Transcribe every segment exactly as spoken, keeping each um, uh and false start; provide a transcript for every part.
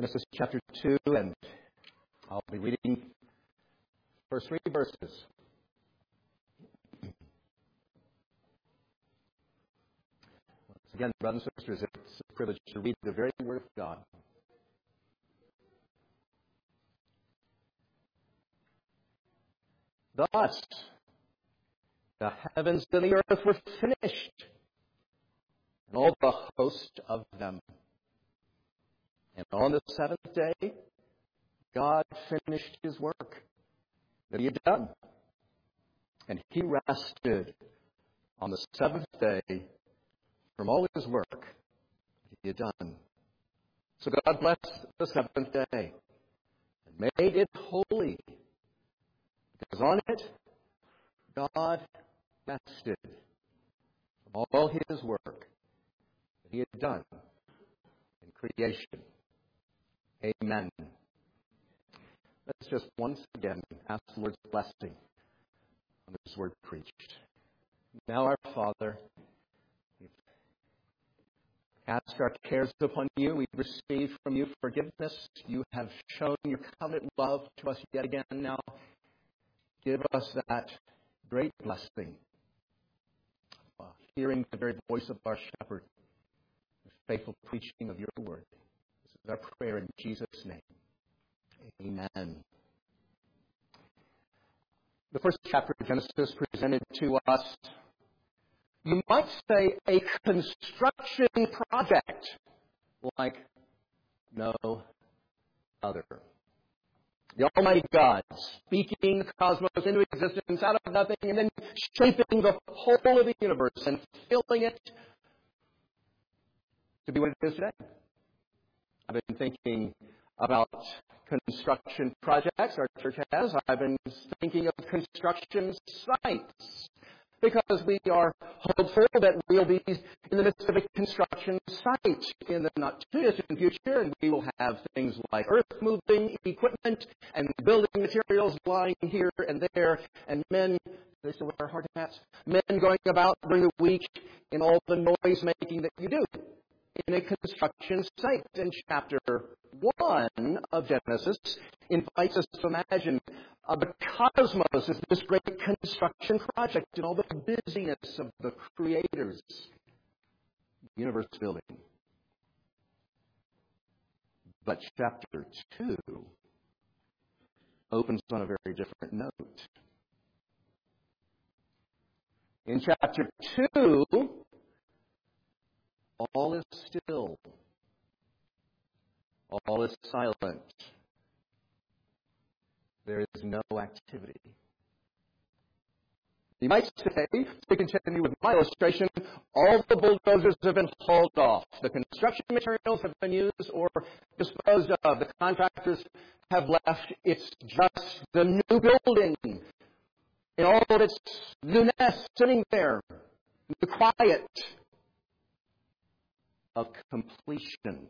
Genesis chapter two, and I'll be reading the first three verses. Once again, brothers and sisters, it's a privilege to read the very Word of God. Thus, the heavens and the earth were finished, and all the host of them. And on the seventh day, God finished his work that he had done. And he rested on the seventh day from all his work that he had done. So God blessed the seventh day and made it holy, because on it God rested from all his work that he had done in creation. Amen. Let's just once again ask the Lord's blessing on this word preached. Now, our Father, we've cast our cares upon you. We've received from you forgiveness. You have shown your covenant love to us yet again. Now, give us that great blessing, uh, hearing the very voice of our shepherd, the faithful preaching of your word. This is our prayer in Jesus' name. Amen. The first chapter of Genesis presented to us, you might say, a construction project like no other. The Almighty God speaking the cosmos into existence out of nothing and then shaping the whole of the universe and filling it to be what it is today. I've been thinking about construction projects our church has. I've been thinking of construction sites because we are hopeful that we'll be in the midst of a construction site in the not too distant future, and we will have things like earth-moving equipment and building materials lying here and there, and men, they still wear hard hats, men going about during the week in all the noise-making that you do in a construction site. And chapter one of Genesis invites us to imagine uh, the cosmos as this great construction project and all the busyness of the Creator's universe building. But chapter two opens on a very different note. In chapter two, all is still. All is silent. There is no activity. You might say, to continue with my illustration, all the bulldozers have been hauled off. The construction materials have been used or disposed of. The contractors have left. It's just the new building in all of its newness sitting there in the quiet of completion.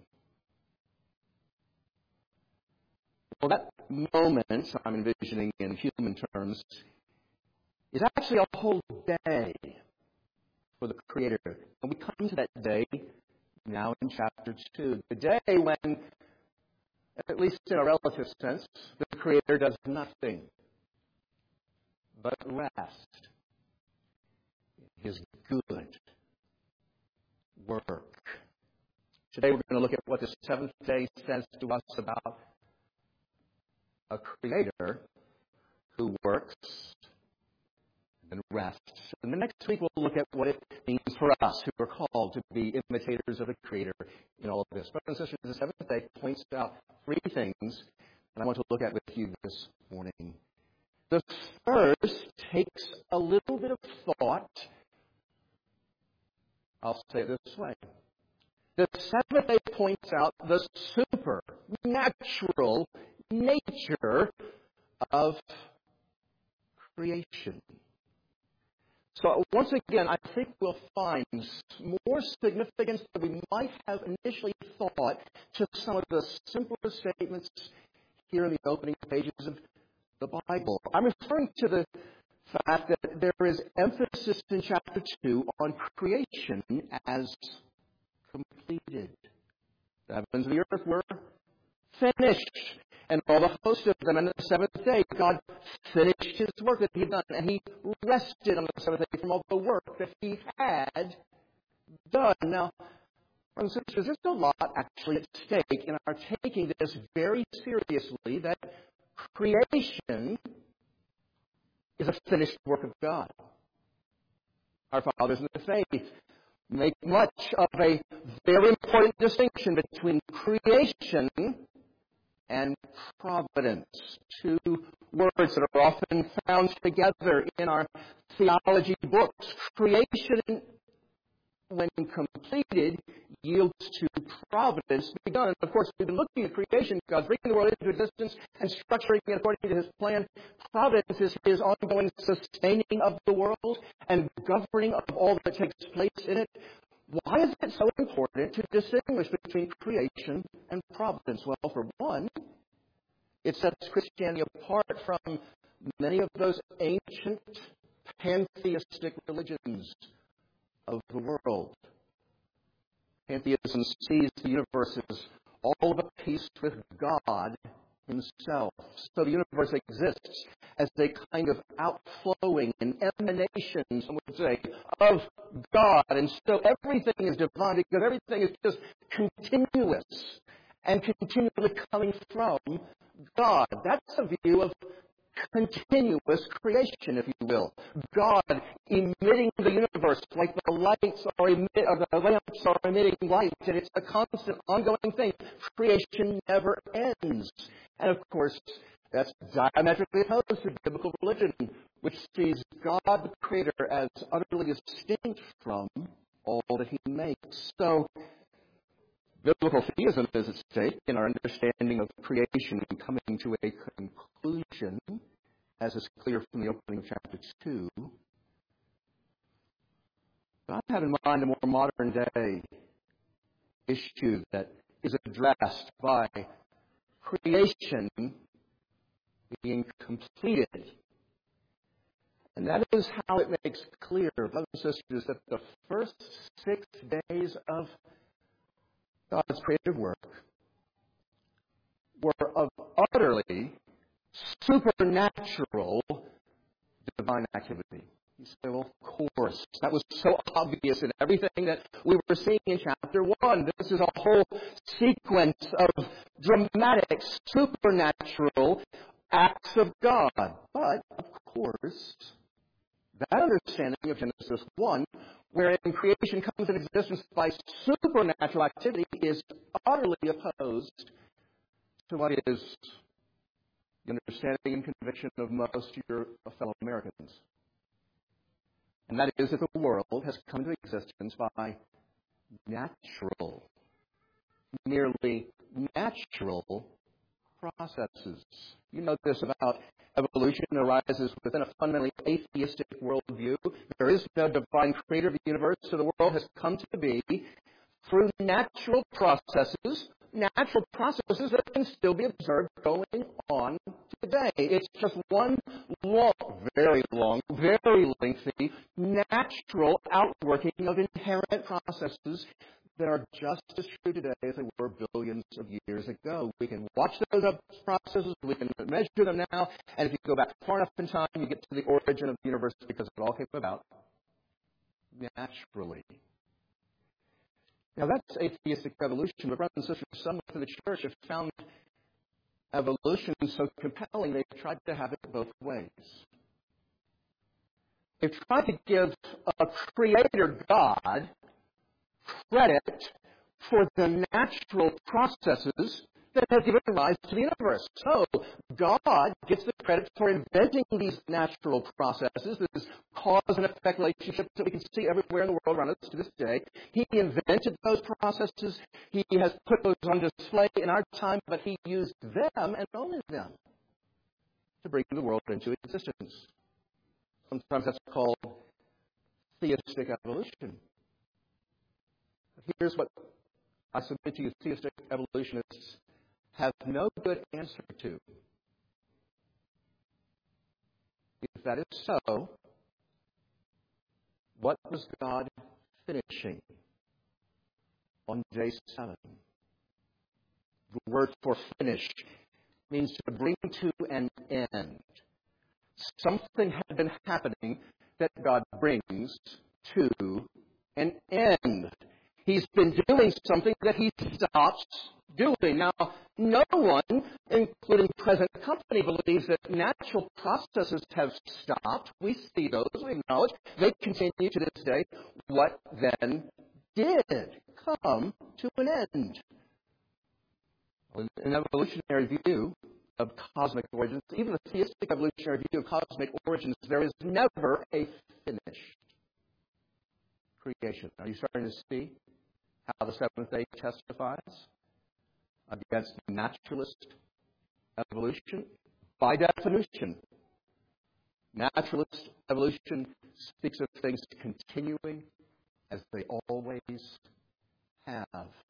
Well, that moment, I'm envisioning in human terms, is actually a whole day for the Creator. And we come to that day now in chapter two. The day when, at least in a relative sense, the Creator does nothing but rest in his good work. Today we're going to look at what the seventh day says to us about a Creator who works and rests. And the next week we'll look at what it means for us who are called to be imitators of the Creator in all of this. Brothers and sisters, the seventh day points out three things that I want to look at with you this morning. The first takes a little bit of thought. I'll say it this way. The seventh day points out the supernatural nature of creation. So once again, I think we'll find more significance than we might have initially thought to some of the simpler statements here in the opening pages of the Bible. I'm referring to the fact that there is emphasis in chapter two on creation as completed. The heavens and the earth were finished. And all the host of them. And on the seventh day, God finished his work that he had done. And he rested on the seventh day from all the work that he had done. Now, brothers and sisters, there's a lot actually at stake in our taking this very seriously, that creation is a finished work of God. Our fathers in the faith make much of a very important distinction between creation and providence. Two words that are often found together in our theology books. Creation, when completed, yields to providence begun. And of course, we've been looking at creation. God's bringing the world into existence and structuring it according to his plan. Providence is his ongoing sustaining of the world and governing of all that takes place in it. Why is it so important to distinguish between creation and providence? Well, for one, it sets Christianity apart from many of those ancient pantheistic religions of the world. Pantheism sees the universe as all of a piece with God himself. So the universe exists as a kind of outflowing and emanation, some would say, of God. And so everything is divine because everything is just continuous and continually coming from God. That's a view of continuous creation, if you will. God emitting the universe like the lights are emit, or the lamps are emitting light, and it's a constant, ongoing thing. Creation never ends. And of course, that's diametrically opposed to biblical religion, which sees God the Creator as utterly distinct from all that he makes. So, biblical theism is at stake in our understanding of creation coming to a conclusion, as is clear from the opening of chapter two. But I have in mind a more modern day issue that is addressed by creation being completed. And that is how it makes clear, brothers and sisters, that the first six days of God's creative work were of utterly supernatural divine activity. You say, well, of course, that was so obvious in everything that we were seeing in chapter one. This is a whole sequence of dramatic, supernatural acts of God. But, of course, that understanding of Genesis one, wherein creation comes into existence by supernatural activity, is utterly opposed to what is the understanding and conviction of most of your fellow Americans. And that is that the world has come into existence by natural, merely natural processes. You know this about evolution arises within a fundamentally atheistic worldview. There is no divine creator of the universe, so the world has come to be through natural processes, natural processes that can still be observed going on today. It's just one long, very long, very lengthy, natural outworking of inherent processes that are just as true today as they were billions of years ago. We can watch those processes, we can measure them now, and if you go back far enough in time, you get to the origin of the universe because it all came about naturally. Now that's atheistic evolution, but brothers and sisters, some within the church have found evolution so compelling they've tried to have it both ways. They've tried to give a creator God credit for the natural processes that have given rise to the universe. So, God gets the credit for inventing these natural processes, this cause and effect relationship that we can see everywhere in the world around us to this day. He invented those processes. He has put those on display in our time, but he used them and only them to bring the world into existence. Sometimes that's called theistic evolution. Here's what I submit to you theistic evolutionists have no good answer to. If that is so, what was God finishing on day seven? The word for finish means to bring to an end. Something had been happening that God brings to an end. He's been doing something that he stops doing. Now, no one, including present company, believes that natural processes have stopped. We see those, we acknowledge. They continue to this day. What then did come to an end? An evolutionary view of cosmic origins, even the theistic evolutionary view of cosmic origins, there is never a finished creation. Are you starting to see how the seventh day testifies against naturalist evolution? By definition, naturalist evolution speaks of things continuing as they always have.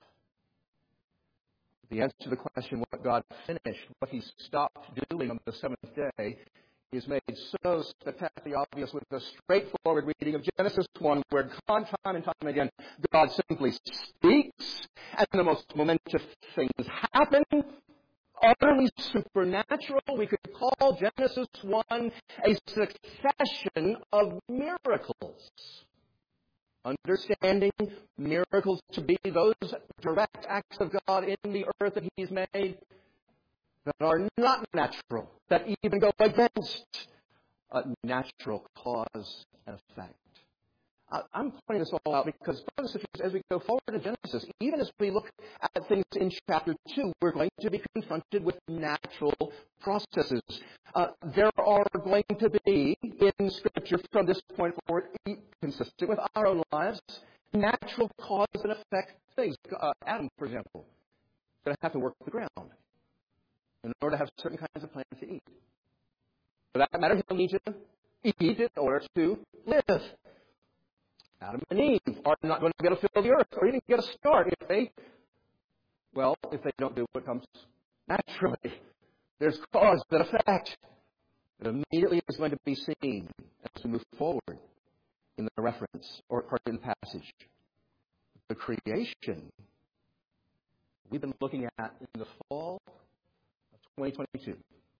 The answer to the question, what God finished, what he stopped doing on the seventh day, is made so spectacularly obvious with the straightforward reading of Genesis one, where time and time again, God simply speaks, and the most momentous things happen, utterly supernatural. We could call Genesis one a succession of miracles. Understanding miracles to be those direct acts of God in the earth that he's made that are not natural, that even go against a natural cause and effect. I'm pointing this all out because, brothers and sisters, as we go forward in Genesis, even as we look at things in chapter two, we're going to be confronted with natural processes. Uh, there are going to be, in Scripture from this point forward, consistent with our own lives, natural cause and effect things. Uh, Adam, for example, is going to have to work the ground in order to have certain kinds of plants to eat. For that matter, he'll need to eat in order to live. Adam and Eve are not going to be able to fill the earth or even get a start if they, well, if they don't do what comes naturally. There's cause and effect that immediately is going to be seen as we move forward in the reference or part in the passage. The creation we've been looking at in the fall of twenty twenty-two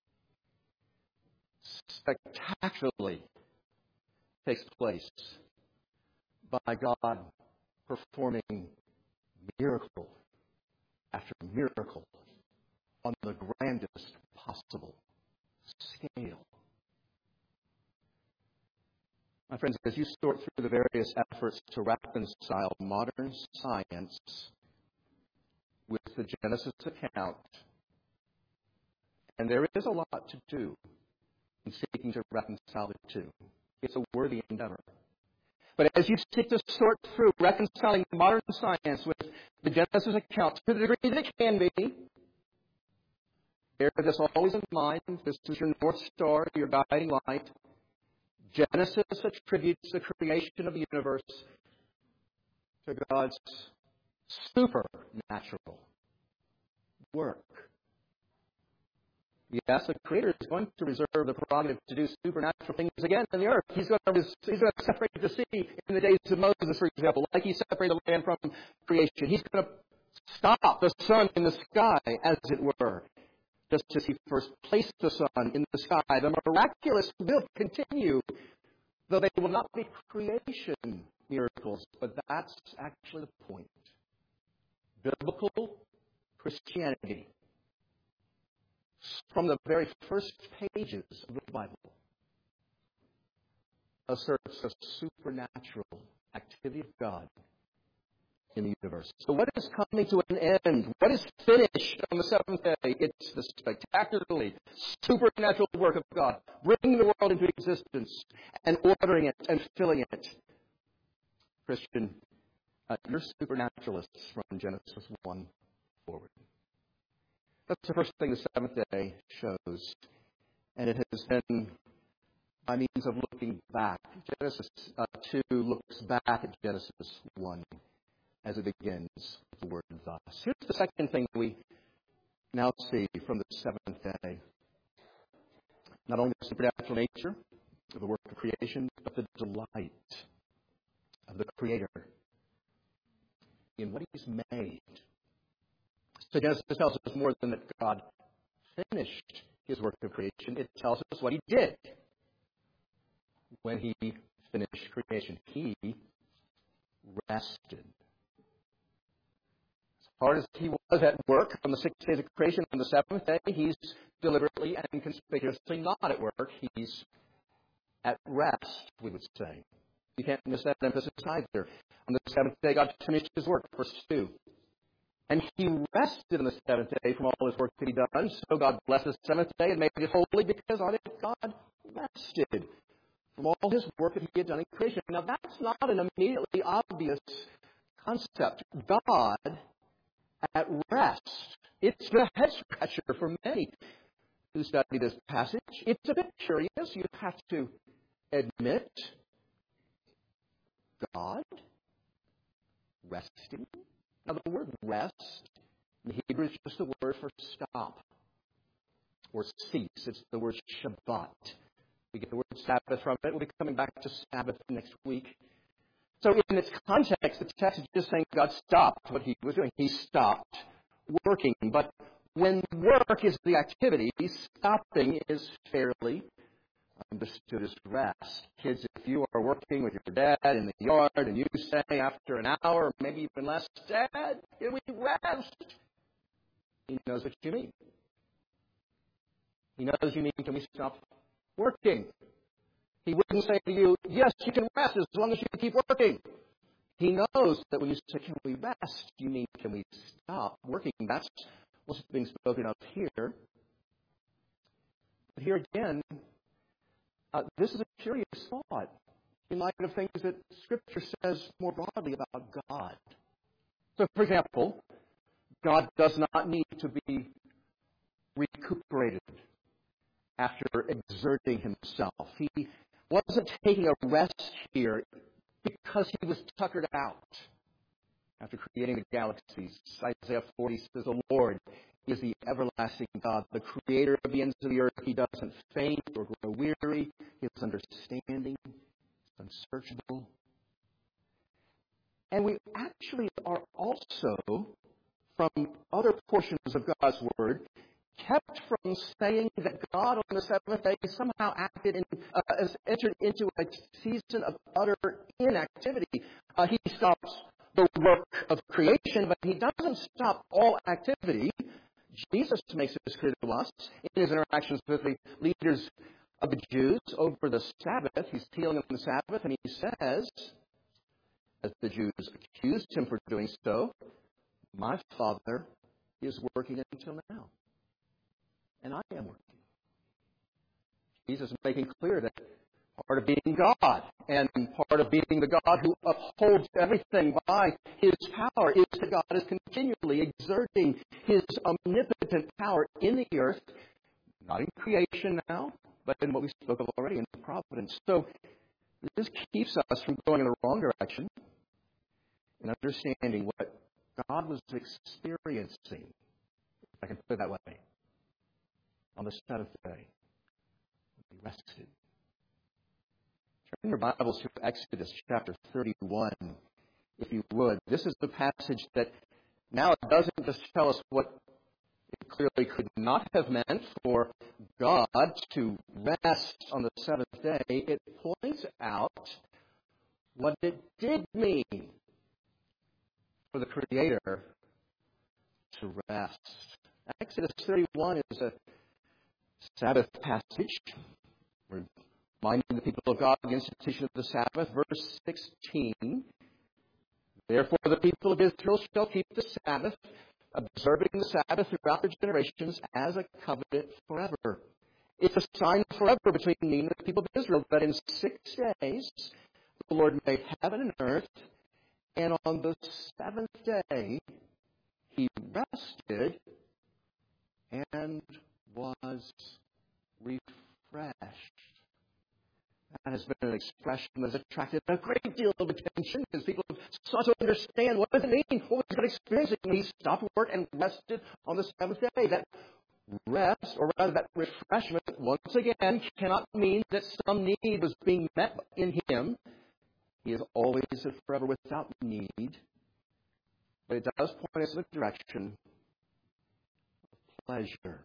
spectacularly takes place by God performing miracle after miracle on the grandest possible scale. My friends, as you sort through the various efforts to reconcile modern science with the Genesis account, and there is a lot to do in seeking to reconcile the two. It's a worthy endeavor. But as you seek to sort through reconciling modern science with the Genesis account to the degree that it can be, bear this always in mind. This is your North Star, your guiding light. Genesis attributes the creation of the universe to God's supernatural work. Yes, the Creator is going to reserve the prerogative to do supernatural things again in the earth. He's going to, he's going to separate the sea in the days of Moses, for example, like he separated the land from creation. He's going to stop the sun in the sky, as it were, just as he first placed the sun in the sky. The miraculous will continue, though they will not be creation miracles. But that's actually the point. Biblical Christianity, from the very first pages of the Bible, asserts a supernatural activity of God in the universe. So what is coming to an end? What is finished on the seventh day? It's the spectacularly supernatural work of God, bringing the world into existence and ordering it and filling it. Christian, uh, you're supernaturalists from Genesis one forward. That's the first thing the seventh day shows. And it has been by means of looking back. Genesis uh, two looks back at Genesis one as it begins with the word thus. Here's the second thing we now see from the seventh day. Not only the supernatural nature of the work of creation, but the delight of the Creator in what He's made. So Genesis tells us more than that God finished his work of creation. It tells us what he did when he finished creation. He rested. As hard as he was at work on the six days of creation, on the seventh day, he's deliberately and conspicuously not at work. He's at rest, we would say. You can't miss that emphasis either. On the seventh day, God finished his work, verse two. And he rested on the seventh day from all his work that he done. So God blessed the seventh day and made it holy because on it God rested from all his work that he had done in creation. Now that's not an immediately obvious concept. God at rest. It's a head scratcher for many who study this passage. It's a bit curious, you have to admit. God resting. Now, the word rest in Hebrew is just the word for stop or cease. It's the word Shabbat. We get the word Sabbath from it. We'll be coming back to Sabbath next week. So in its context, the text is just saying God stopped what he was doing. He stopped working. But when work is the activity, stopping is fairly understood as rest. Kids, if you are working with your dad in the yard and you say after an hour, or maybe even less, Dad, can we rest? He knows what you mean. He knows you mean, can we stop working? He wouldn't say to you, yes, you can rest as long as you keep working. He knows that when you say, can we rest, you mean, can we stop working? That's what's being spoken of here. But here again, Uh, this is a curious thought in light of things that Scripture says more broadly about God. So, for example, God does not need to be recuperated after exerting himself. He wasn't taking a rest here because he was tuckered out after creating the galaxies. Isaiah forty says, the Lord is the everlasting God, the creator of the ends of the earth. He doesn't faint or grow weary. His understanding is unsearchable. And we actually are also, from other portions of God's Word, kept from saying that God on the seventh day somehow acted in, uh, has entered into a season of utter inactivity. Uh, he stops the work of creation, but he doesn't stop all activity. Jesus makes this clear to us in his interactions with the leaders of the Jews over the Sabbath. He's healing on the Sabbath, and he says, as the Jews accused him for doing so, my Father is working until now, and I am working. Jesus is making clear that part of being God and part of being the God who upholds everything by his power is that God is continually exerting his omnipotent power in the earth, not in creation now, but in what we spoke of already, in providence. So this keeps us from going in the wrong direction and understanding what God was experiencing, if I can put it that way, on the seventh day. He rested. Turn your Bibles to Exodus chapter thirty-one, if you would. This is the passage that now it doesn't just tell us what it clearly could not have meant for God to rest on the seventh day. It points out what it did mean for the Creator to rest. Exodus thirty-one is a Sabbath passage. We're reminding the people of God the institution of the Sabbath. Verse sixteen. Therefore the people of Israel shall keep the Sabbath, observing the Sabbath throughout their generations as a covenant forever. It's a sign forever between me and the people of Israel that in six days the Lord made heaven and earth, and on the seventh day he rested and was refreshed. That has been an expression that has attracted a great deal of attention as people have sought to understand what does it mean, what was God experiencing when he stopped work and rested on the seventh day. That rest, or rather that refreshment, once again, cannot mean that some need was being met in him. He is always and forever without need. But it does point us in the direction pleasure.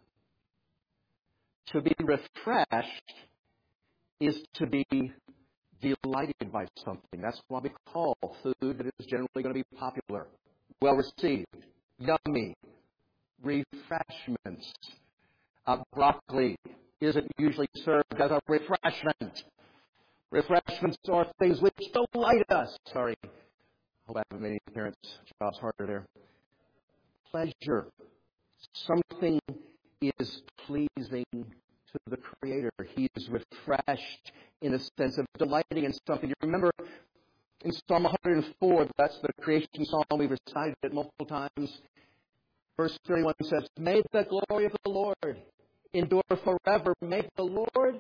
To be refreshed is to be delighted by something. That's why we call food that is generally going to be popular, well received, yummy, refreshments. Uh, broccoli isn't usually served as a refreshment. Refreshments are things which delight us. Sorry, hope I haven't made any parents' jobs harder there. Pleasure. Something is pleasing to the Creator. He is refreshed in the sense of delighting in something. You remember in Psalm one hundred four, that's the creation psalm, we've recited it multiple times. Verse thirty-one says, "May the glory of the Lord endure forever. May the Lord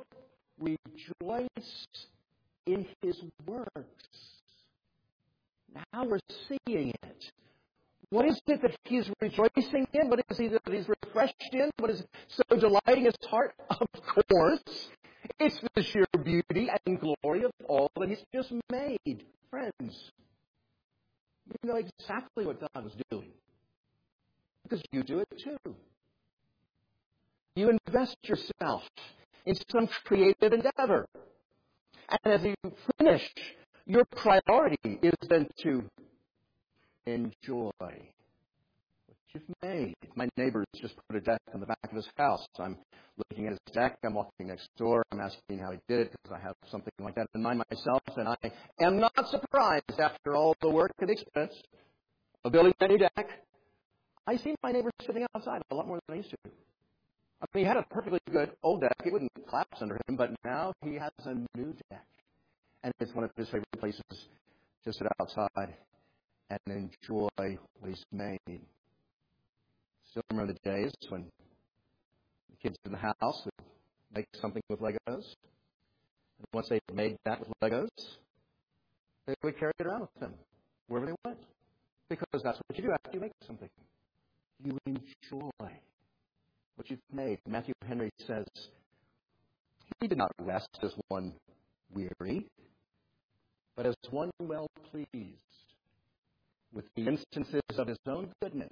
rejoice in His works." Now we're seeing it. What is it that He's rejoicing in? What is it that He's refreshed in? What is so delighting His heart? Of course, it's the sheer beauty and glory of all that He's just made. Friends, you know exactly what God was doing. Because you do it too. You invest yourself in some creative endeavor. And as you finish, your priority is then to enjoy what you've made. My neighbor's just put a deck on the back of his house. I'm looking at his deck. I'm walking next door. I'm asking how he did it because I have something like that in mind myself. And I am not surprised after all the work and expense of building that new deck. I see my neighbor sitting outside a lot more than I used to. I mean, he had a perfectly good old deck. It wouldn't collapse under him, but now he has a new deck. And it's one of his favorite places to sit outside and enjoy what he's made. Still remember the days when the kids in the house would make something with Legos. And once they made that with Legos, they would carry it around with them wherever they went. Because that's what you do after you make something. You enjoy what you've made. Matthew Henry says, "He did not rest as one weary, but as one well pleased with the instances of His own goodness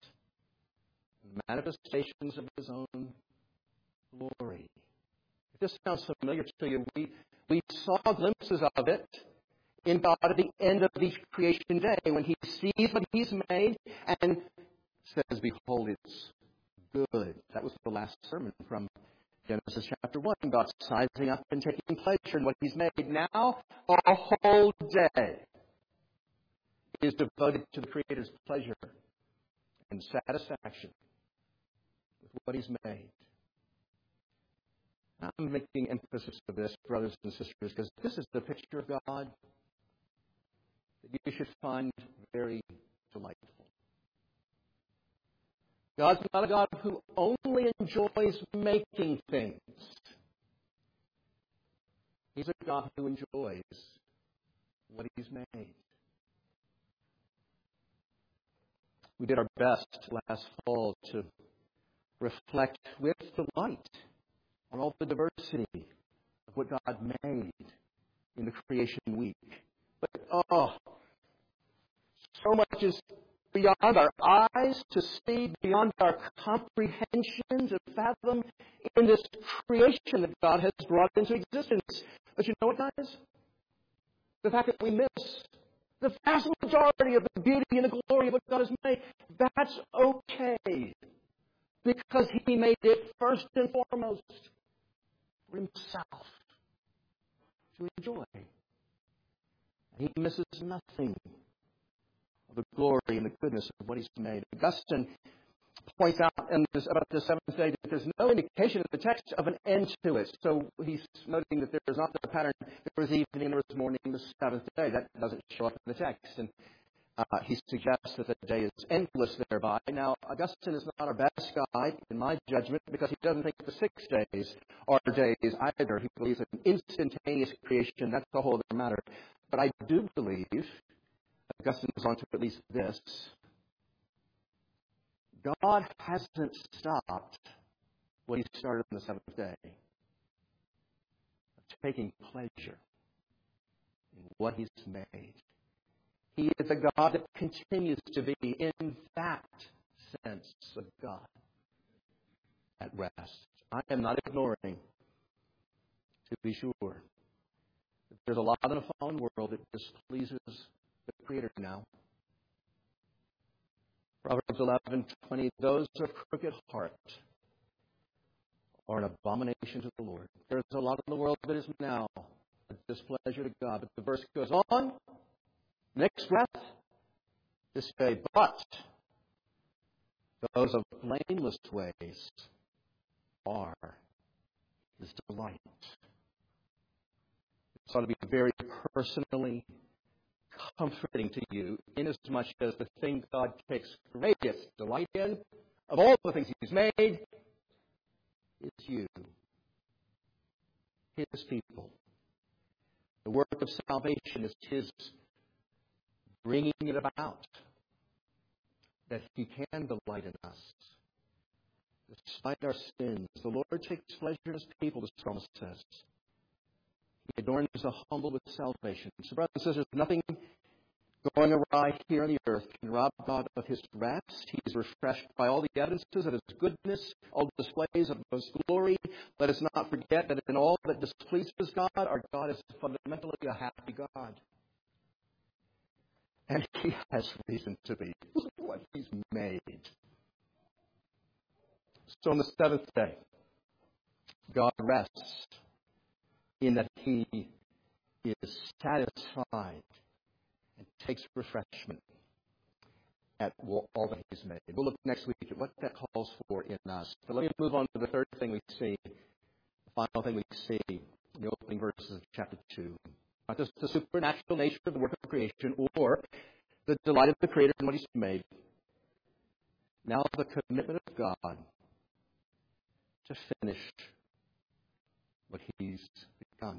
and manifestations of His own glory." If this sounds familiar to you, we, we saw glimpses of it in God at the end of each creation day when He sees what He's made and says, "Behold, it's good." That was the last sermon from Genesis chapter one. God sizing up and taking pleasure in what He's made. Now, a whole day is devoted to the Creator's pleasure and satisfaction with what He's made. I'm making emphasis of this, brothers and sisters, because this is the picture of God that you should find very delightful. God's not a God who only enjoys making things. He's a God who enjoys what He's made. We did our best last fall to reflect with delight on all the diversity of what God made in the creation week. But, oh, so much is beyond our eyes to see, beyond our comprehension to fathom in this creation that God has brought into existence. But you know what, guys? The fact that we miss the vast majority of the beauty and the glory of what God has made, that's okay. Because He made it first and foremost for Himself to enjoy. He misses nothing of the glory and the goodness of what He's made. Augustine points out in this, about the seventh day that there's no indication in the text of an end to it. So he's noting that there's not the pattern, there was evening, there was morning, the seventh day. That doesn't show up in the text. And uh, he suggests that the day is endless thereby. Now, Augustine is not our best guide, in my judgment, because he doesn't think the six days are days either. He believes in instantaneous creation. That's the whole other matter. But I do believe, Augustine goes on to at least this, God hasn't stopped what He started on the seventh day, of taking pleasure in what He's made. He is a God that continues to be, in that sense, of God. at rest. I am not ignoring, to be sure, that there's a lot in the fallen world that displeases the Creator now. Proverbs eleven twenty, those of crooked heart are an abomination to the Lord. There's a lot in the world that is now a displeasure to God. But the verse goes on, next breath, to say, but those of blameless ways are His delight. This ought to be very personally comforting to you, inasmuch as the thing God takes greatest delight in, of all the things He's made, is you, His people. The work of salvation is His bringing it about, that He can delight in us. Despite our sins, the Lord takes pleasure in His people, the psalmist says. He adorns the humble with salvation. So, brothers and sisters, nothing going awry here on the earth can rob God of His rest. He is refreshed by all the evidences of His goodness, all displays of His glory. Let us not forget that in all that displeases God, our God is fundamentally a happy God. And He has reason to be. Look at what He's made. So on the seventh day, God rests in that He is satisfied and takes refreshment at all that He's made. We'll look next week at what that calls for in us. But let me move on to the third thing we see, the final thing we see in the opening verses of chapter two. Not just the supernatural nature of the work of creation or the delight of the Creator in what He's made. Now the commitment of God to finish what He's begun.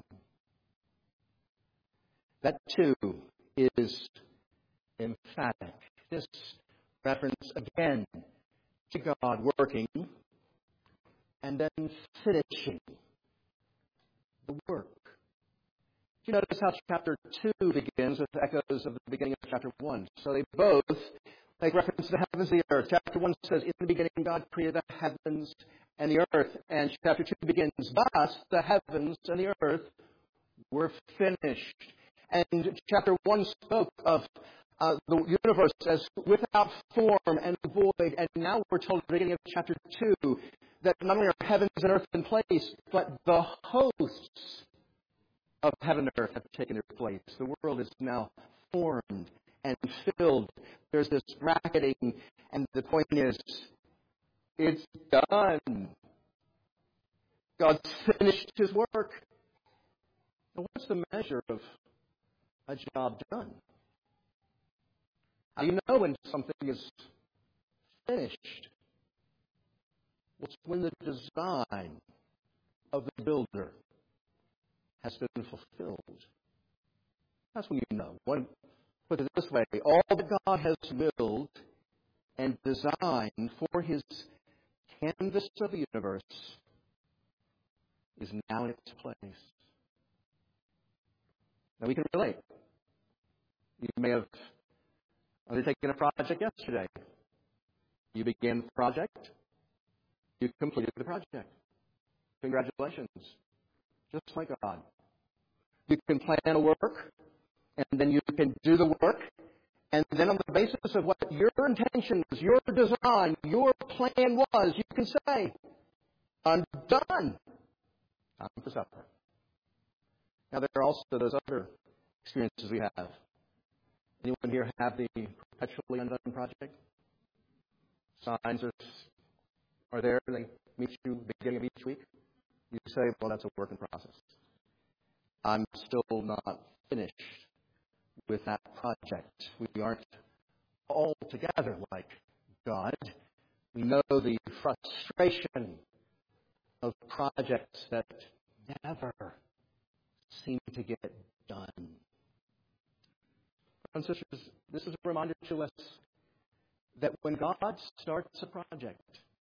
That too is emphatic. This reference again to God working and then finishing the work. Do you notice how chapter two begins with echoes of the beginning of chapter one? So they both make reference to the heavens and the earth. Chapter one says, in the beginning God created the heavens and the earth. And chapter two begins, thus the heavens and the earth were finished. And chapter one spoke of uh, the universe as without form and void. And now we're told at the beginning of chapter two that not only are heavens and earth in place, but the hosts of heaven and earth have taken their place. The world is now formed and filled. There's this bracketing, and the point is, it's done. God's finished His work. And what's the measure of a job done? How do you know when something is finished? Well, it's when the design of the builder has been fulfilled. That's when you know. One, put it this way, all that God has willed and designed for His canvas of the universe is now in its place. Now we can relate. You may have undertaken a project yesterday. You began the project. You completed the project. Congratulations. Just like God. You can plan a work, and then you can do the work, and then on the basis of what your intentions, your design, your plan was, you can say, I'm done. Time for supper. Now, there are also those other experiences we have. Anyone here have the perpetually undone project? Signs are, are there. They meet you at the beginning of each week. You say, well, that's a work in process. I'm still not finished with that project. We aren't all together like God. We know the frustration of projects that never seem to get done. Brothers and sisters, this is a reminder to us that when God starts a project,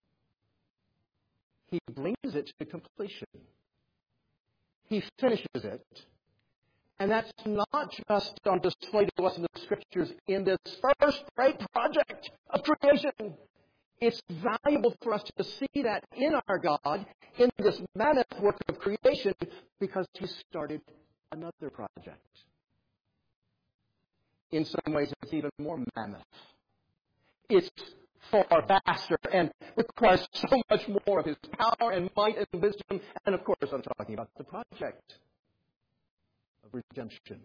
He brings it to completion. He finishes it. And that's not just on display to us in the Scriptures in this first great project of creation. It's valuable for us to see that in our God, in this mammoth work of creation, because He started another project. In some ways, it's even more mammoth. It's far vaster and requires so much more of His power and might and wisdom. And of course, I'm talking about the project of redemption.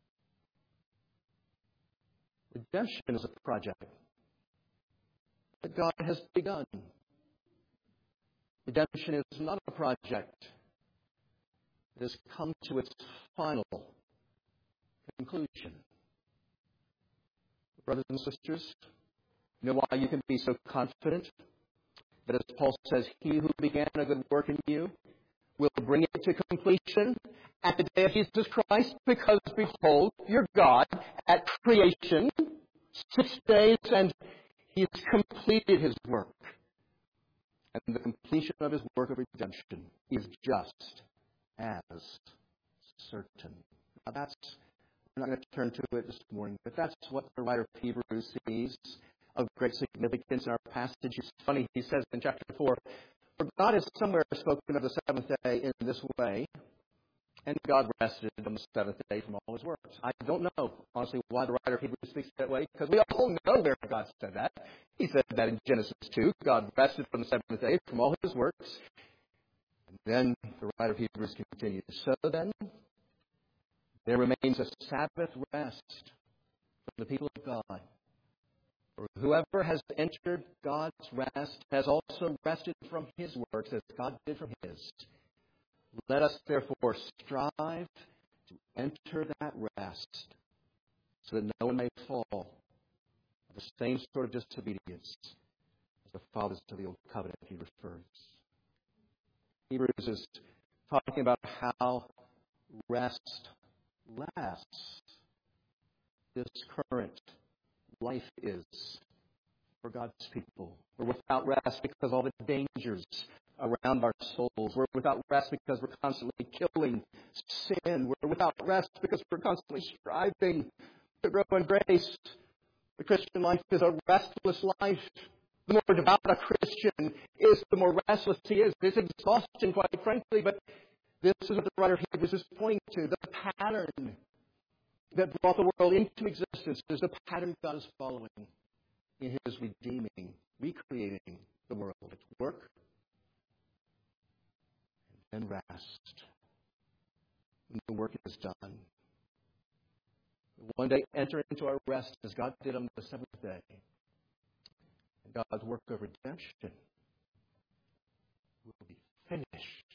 Redemption is a project that God has begun. Redemption is not a project that has come to its final conclusion. Brothers and sisters, you know why you can be so confident that, as Paul says, He who began a good work in you will bring it to completion at the day of Jesus Christ? Because, behold, your God at creation, six days, and He has completed His work. And the completion of His work of redemption is just as certain. Now that's, we're not going to turn to it this morning, but that's what the writer of Hebrews sees of great significance in our passage. It's funny, he says in chapter four, for God has somewhere spoken of the seventh day in this way, and God rested on the seventh day from all His works. I don't know, honestly, why the writer of Hebrews speaks that way, because we all know where God said that. He said that in Genesis two. God rested from the seventh day from all His works. And then the writer of Hebrews continues. So then, there remains a Sabbath rest for the people of God. For whoever has entered God's rest has also rested from His works as God did from His. Let us therefore strive to enter that rest so that no one may fall of the same sort of disobedience as the fathers of the old covenant, he refers. Hebrews is talking about how rest lasts. This current life is for God's people. We're without rest because of all the dangers around our souls. We're without rest because we're constantly killing sin. We're without rest because we're constantly striving to grow in grace. The Christian life is a restless life. The more devout a Christian is, the more restless he is. It's exhaustion, quite frankly, but this is what the writer of Hebrews is pointing to. The pattern that brought the world into existence is the pattern God is following in His redeeming, recreating the world. It's work and rest. When the work is done, one day enter into our rest as God did on the seventh day. And God's work of redemption will be finished.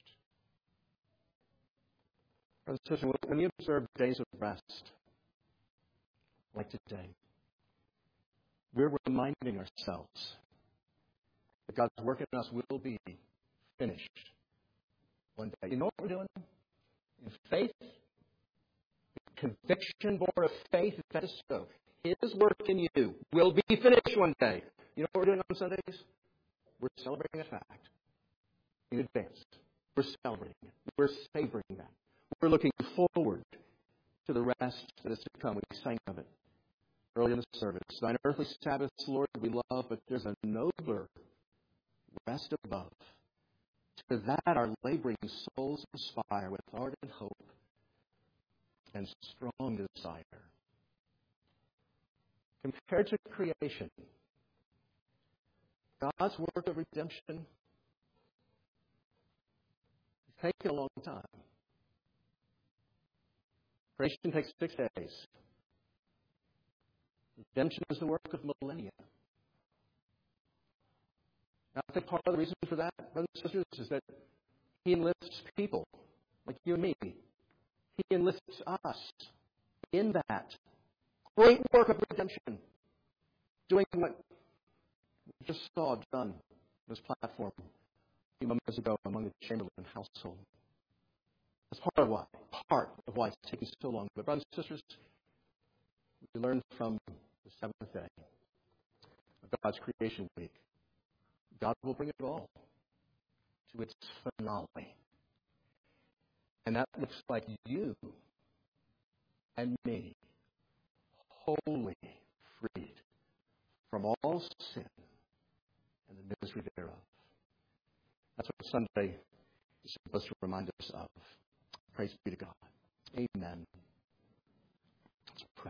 Brothers and sisters, when you observe days of rest, like today, we're reminding ourselves that God's work in us will be finished one day. You know what we're doing? In faith, the conviction born of faith, that is so. His work in you will be finished one day. You know what we're doing on Sundays? We're celebrating a fact in advance. We're celebrating it. We're savoring that. We're looking forward to the rest that is to come. We sang of it early in the service. Thine earthly Sabbaths, Lord, we love, but there's a nobler rest above. To that our laboring souls aspire with ardent hope and strong desire. Compared to creation, God's work of redemption has taken a long time. Creation takes six days. Redemption is the work of millennia. Now, I think part of the reason for that, brothers and sisters, is that He enlists people like you and me. He enlists us in that great work of redemption, doing what we just saw done on this platform a few moments ago among the Chamberlain household. That's part of why, part of why it's taking so long. But brothers and sisters, we learn from the seventh day of God's creation week. God will bring it all to its finale. And that looks like you and me, wholly freed from all sin and the misery thereof. That's what Sunday is supposed to remind us of. Praise be to God. Amen. Let's pray.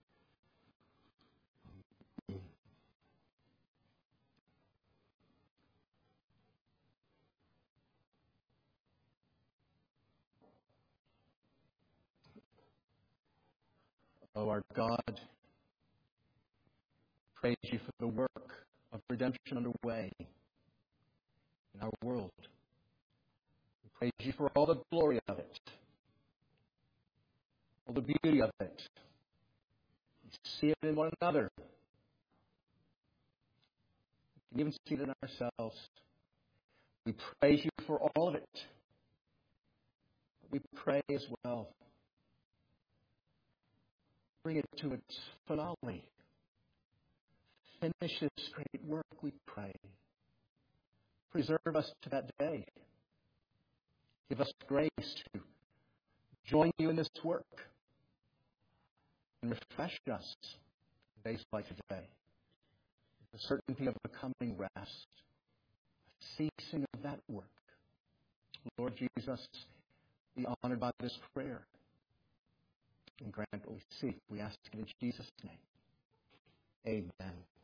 Oh, our God, praise you for the work of redemption underway in our world. We praise you for all the glory of it, all the beauty of it. We see it in one another. We can even see it in ourselves. We praise you for all of it. We pray as well. Bring it to its finale. Finish this great work, we pray. Preserve us to that day. Give us grace to join you in this work. And refresh us in days like today. The certainty of a coming rest. A ceasing of that work. Lord Jesus, be honored by this prayer. And grant what we seek. We ask it in Jesus' name. Amen.